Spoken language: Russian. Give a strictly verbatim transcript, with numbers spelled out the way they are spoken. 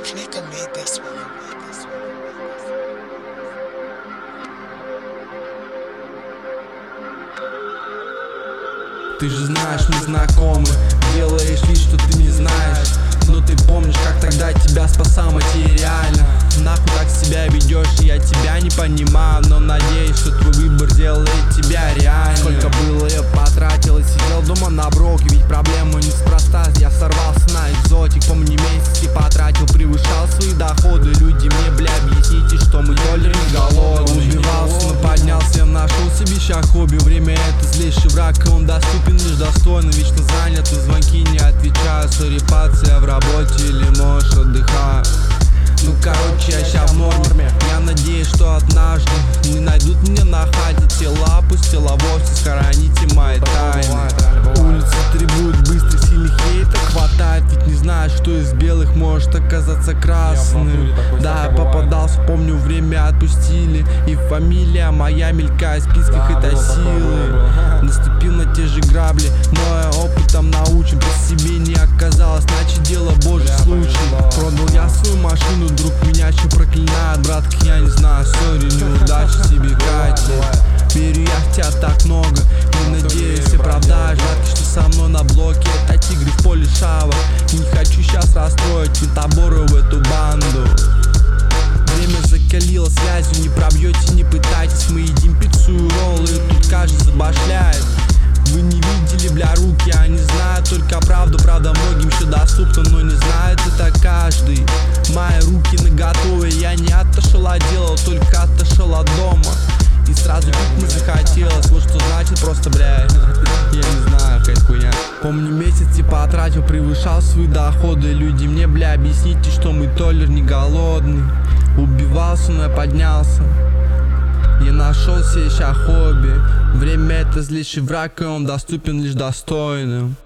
Flicker made this one. Ты же знаешь, мы знакомы, делаешь вид, что ты не знаешь. Но ты помнишь, как тогда тебя спасал материально. Нахуй так себя ведешь, я тебя не понимаю. Но надеюсь, что твой выбор делает тебя реально. Сколько было я потратил и сидел дома на броке. Ведь проблема неспроста, я сорвался на экзотик. Помню, месяцы потратил, превышал свои доходы. Люди мне, бля, объясните, что мы доллар не голодный. Убивался, но поднялся, я нашел себе ща хобби. Время это злейший враг, и он доступен лишь достойно. Вечно занят, на звонки не отвечаю. Сори, пацы, я в работе или, может, отдыхаю. Ну короче, я ща в норме. Я надеюсь, что однажды не найдут меня на хате. Тела опустила вовсе, схороните мои тайны. Улицы требуют быстрых, сильных, ей так хватает. Ведь не знаю, что из белых может оказаться красным. Да, я попадался, помню, время отпустили. И фамилия моя мелькает в списках этой силы. Наступил на те же грабли, но я опытом научен. При себе не оказалось, значит дело божий случай. Продал я свою машину, друг меня еще проклинает. Братка, я не знаю, сори, неудачи тебе, Катя. Верю я в тебя так много, не надеюсь, оправдаешь. Братки, что со мной на блоке, это тигры в поле шава. Не хочу сейчас расстроить ментобору в эту банду. Время закалило, связью не пробьете, не пытайтесь. Мы едим пиццу и роллы, и тут каждый забашляет. Вы не видели, бля, руки, они знают только правду. Правда, многим еще доступно, но не знает это каждый. Мои руки наготове, я не отошел от дела, только отошел от дома. И сразу пить не захотелось, вот что значит просто, бля, я не знаю, какая хуйня. Помню, месяц и потратил, превышал свои доходы. Люди мне, бля, объясните, что мы толлер не голодный. Убивался, но я поднялся. Я нашел себе ща хобби. Время это злейший враг, и он доступен лишь достойным.